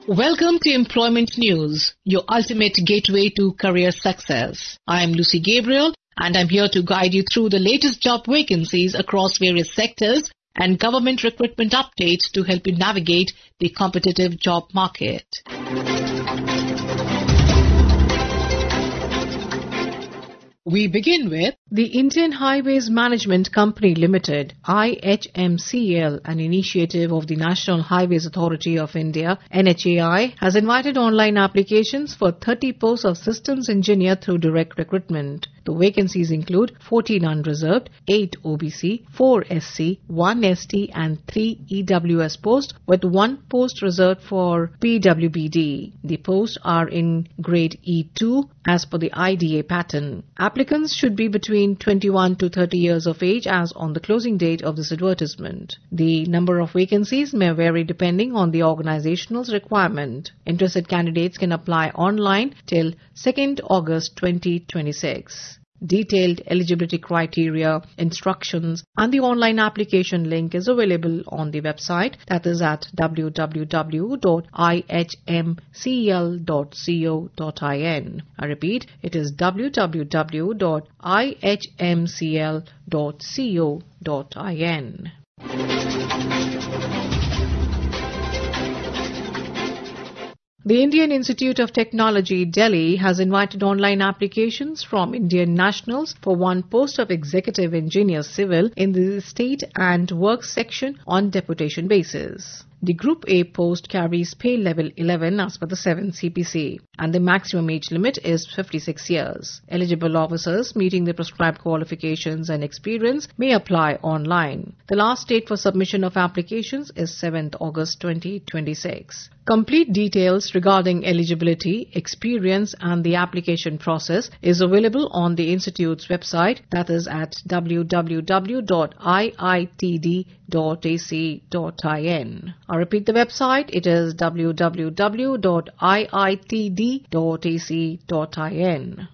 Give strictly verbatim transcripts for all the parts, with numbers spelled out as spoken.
Welcome to Employment News, your ultimate gateway to career success. I am Lucy Gabriel and I'm here to guide you through the latest job vacancies across various sectors and government recruitment updates to help you navigate the competitive job market. We begin with the Indian Highways Management Company Limited, I H M C L, an initiative of the National Highways Authority of India, N H A I, has invited online applications for thirty posts of systems engineer through direct recruitment. The vacancies include fourteen unreserved, eight O B C, four S C, one S T and three E W S posts, with one post reserved for P W B D. The posts are in grade E two as per the I D A pattern. Applicants should be between twenty-one to thirty years of age as on the closing date of this advertisement. The number of vacancies may vary depending on the organization's requirement. Interested candidates can apply online till second August twenty twenty-six. Detailed eligibility criteria, instructions and the online application link is available on the website, that is at w w w dot i h m c l dot co dot in. I repeat, it is w w w dot i h m c l dot co dot in. The Indian Institute of Technology, Delhi, has invited online applications from Indian nationals for one post of Executive Engineer Civil in the State and Works section on deputation basis. The Group A post carries pay level eleven as per the seventh C P C and the maximum age limit is fifty-six years. Eligible officers meeting the prescribed qualifications and experience may apply online. The last date for submission of applications is seventh August twenty twenty-six. Complete details regarding eligibility, experience and the application process is available on the Institute's website, that is at w w w dot i i t d dot a c dot in. I repeat the website, it is w w w dot i i t d dot a c dot in.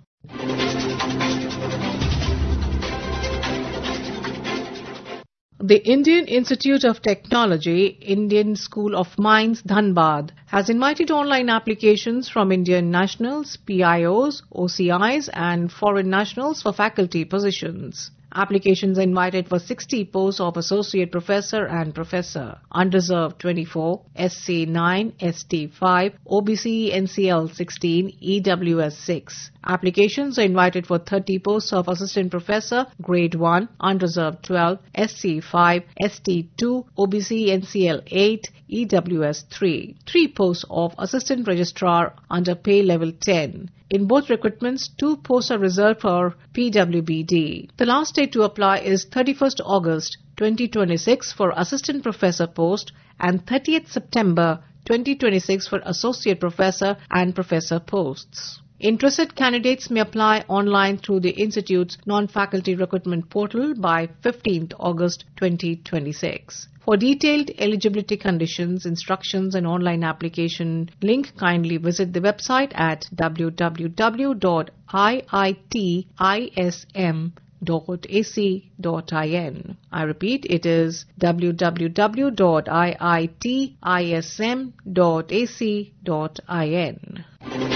The Indian Institute of Technology, Indian School of Mines, Dhanbad, has invited online applications from Indian nationals, P I Os, O C Is and foreign nationals for faculty positions. Applications invited for sixty posts of Associate Professor and Professor. Unreserved twenty-four, S C nine, S T five, O B C N C L sixteen, E W S six. Applications are invited for thirty posts of Assistant Professor, Grade one, Unreserved twelve, S C five, S T two, O B C N C L eight, E W S three. Three posts of Assistant Registrar under pay level ten. In both recruitments, two posts are reserved for P W B D. The last date to apply is thirty-first August twenty twenty-six for Assistant Professor post and thirtieth September twenty twenty-six for Associate Professor and Professor posts. Interested candidates may apply online through the Institute's non-faculty recruitment portal by fifteenth August twenty twenty-six. For detailed eligibility conditions, instructions and online application link, kindly visit the website at w w w dot i i t i s m dot a c dot in. I repeat, it is w w w dot i i t i s m dot a c dot in.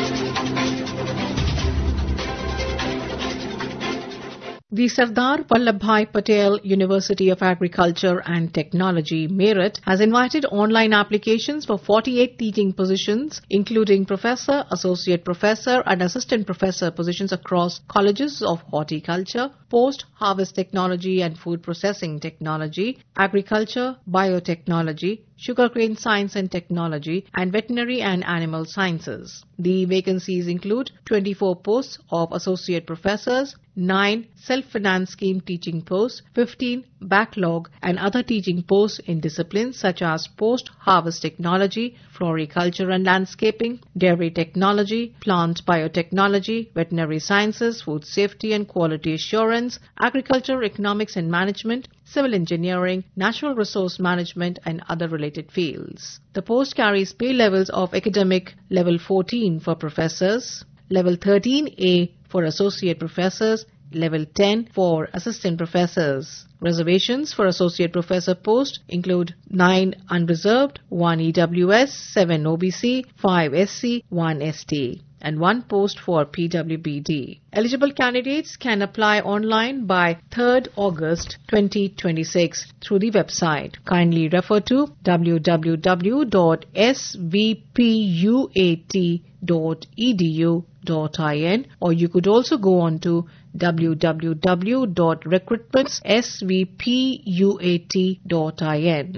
The Sardar Vallabhbhai Patel University of Agriculture and Technology, Meerut, has invited online applications for forty-eight teaching positions, including Professor, Associate Professor and Assistant Professor positions across colleges of Horticulture, Post-Harvest Technology and Food Processing Technology, Agriculture, Biotechnology, Sugarcane Science and Technology, and Veterinary and Animal Sciences. The vacancies include twenty-four posts of Associate Professors, nine Self-Finance Scheme teaching posts, fifteen backlog and other teaching posts in disciplines such as Post-Harvest Technology, Floriculture and Landscaping, Dairy Technology, Plant Biotechnology, Veterinary Sciences, Food Safety and Quality Assurance, Agriculture, Economics and Management, Civil Engineering, Natural Resource Management and other related fields. The post carries pay levels of academic level fourteen for professors, level thirteen A for associate professors, Level ten for assistant professors. Reservations for associate professor post include nine unreserved, one E W S, seven O B C, five S C, one S T, and one post for P W B D. Eligible candidates can apply online by third August twenty twenty-six through the website. Kindly refer to w w w dot s v p u a t dot e d u dot i n, or you could also go on to w w w dot recruitments s v p u a t dot i n.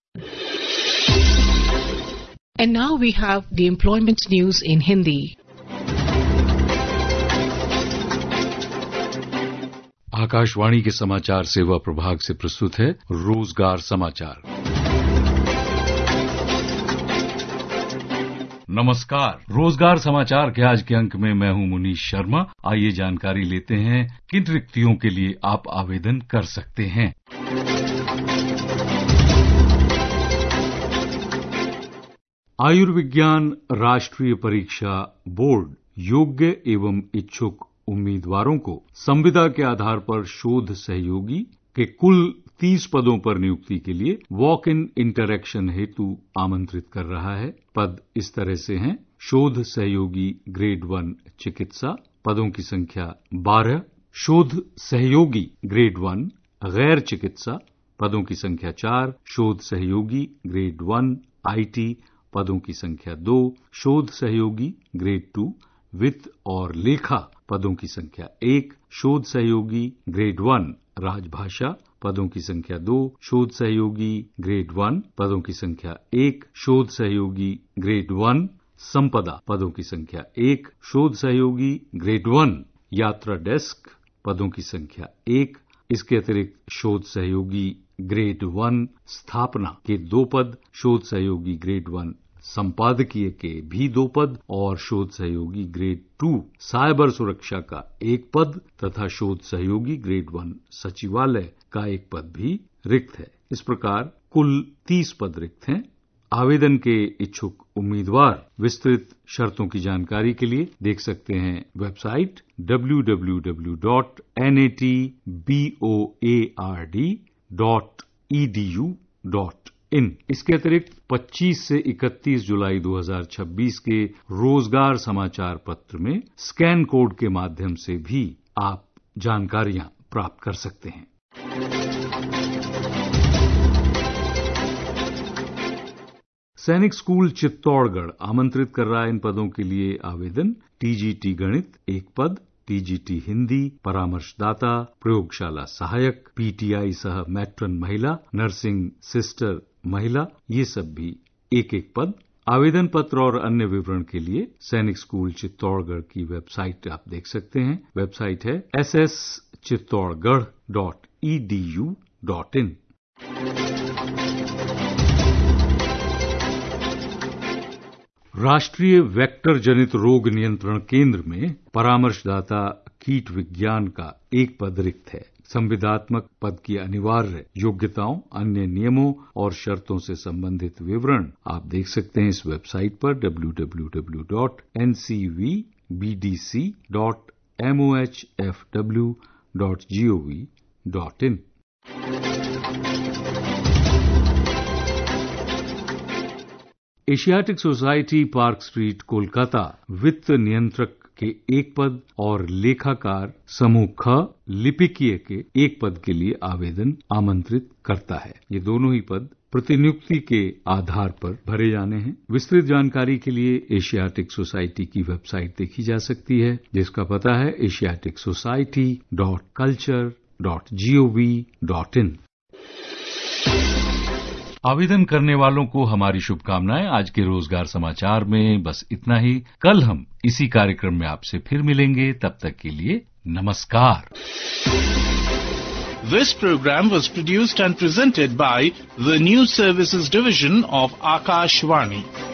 And now we have the employment news in Hindi. Akashvani के समाचार सेवा प्रभाग से प्रस्तुत है रोजगार समाचार। नमस्कार, रोजगार समाचार के आज के अंक में मैं हूं मुनीश शर्मा। आइए जानकारी लेते हैं किन रिक्तियों के लिए आप आवेदन कर सकते हैं। आयुर्विज्ञान राष्ट्रीय परीक्षा बोर्ड योग्य एवं इच्छुक उम्मीदवारों को संविदा के आधार पर शोध सहयोगी के कुल तीस पदों पर नियुक्ति के लिए वॉक इन इंटरैक्शन हेतु आमंत्रित कर रहा है। पद इस तरह से हैं: शोध सहयोगी ग्रेड वन चिकित्सा, पदों की संख्या बारह। शोध सहयोगी ग्रेड वन गैर चिकित्सा, पदों की संख्या चार। शोध सहयोगी ग्रेड वन आईटी, पदों की संख्या दो। शोध सहयोगी ग्रेड टू वित्त और लेखा, पदों की संख्या एक। शोध सहयोगी ग्रेड वन राजभाषा, पदों की संख्या दो। शोध सहयोगी ग्रेड वन, पदों की संख्या एक। शोध सहयोगी ग्रेड वन संपदा, पदों की संख्या एक। शोध सहयोगी ग्रेड वन यात्रा डेस्क, पदों की संख्या एक। इसके अतिरिक्त शोध सहयोगी ग्रेड वन स्थापना के दो पद, शोध सहयोगी ग्रेड वन संपादकीय के भी दो पद और शोध सहयोगी ग्रेड टू साइबर सुरक्षा का एक पद तथा शोध सहयोगी ग्रेड वन सचिवालय का एक पद भी रिक्त है। इस प्रकार कुल तीस पद रिक्त हैं। आवेदन के इच्छुक उम्मीदवार विस्तृत शर्तों की जानकारी के लिए देख सकते हैं website W W W dot N A T board dot E D U dot in. इसके अतिरिक्त पच्चीस से इकतीस जुलाई दो हज़ार छब्बीस के रोजगार समाचार पत्र में स्कैन कोड के माध्यम से भी आप जानकारियां प्राप्त कर सकते हैं। सैनिक स्कूल चित्तौड़गढ़ आमंत्रित कर रहा है इन पदों के लिए आवेदन। टीजीटी गणित एक पद, टीजीटी हिंदी परामर्शदाता, प्रयोगशाला सहायक, पीटीआई सह मैट्रन महिला, नर्सिंग सिस्टर महिला, ये सब भी एक एक पद। आवेदन पत्र और अन्य विवरण के लिए सैनिक स्कूल चित्तौड़गढ़ की वेबसाइट आप देख सकते हैं। वेबसाइट है S S Chittorgarh dot E D U dot in. राष्ट्रीय वेक्टर जनित रोग नियंत्रण केंद्र में परामर्शदाता कीट विज्ञान का एक पद रिक्त है। संविदात्मक पद की अनिवार्य योग्यताओं, अन्य नियमों और शर्तों से संबंधित विवरण आप देख सकते हैं इस वेबसाइट पर W W W dot N C V B D C dot MOH F W dot G O V dot in. Asiatic Society Park Street Kolkata वित्त नियंत्रक के एक पद और लेखाकार समूह ख लिपिकीय के एक पद के लिए आवेदन आमंत्रित करता है। ये दोनों ही पद प्रतिनियुक्ति के आधार पर भरे जाने हैं। विस्तृत जानकारी के लिए एशियाटिक सोसाइटी की वेबसाइट देखी जा सकती है, जिसका पता है Asiatic Society dot culture dot G O V dot in. आवेदन करने वालों को हमारी शुभकामनाएं। आज के रोजगार समाचार में बस इतना ही। कल हम इसी कार्यक्रम में आपसे फिर मिलेंगे। तब तक के लिए नमस्कार। This program was produced and presented by the News Services Division of Akashvani.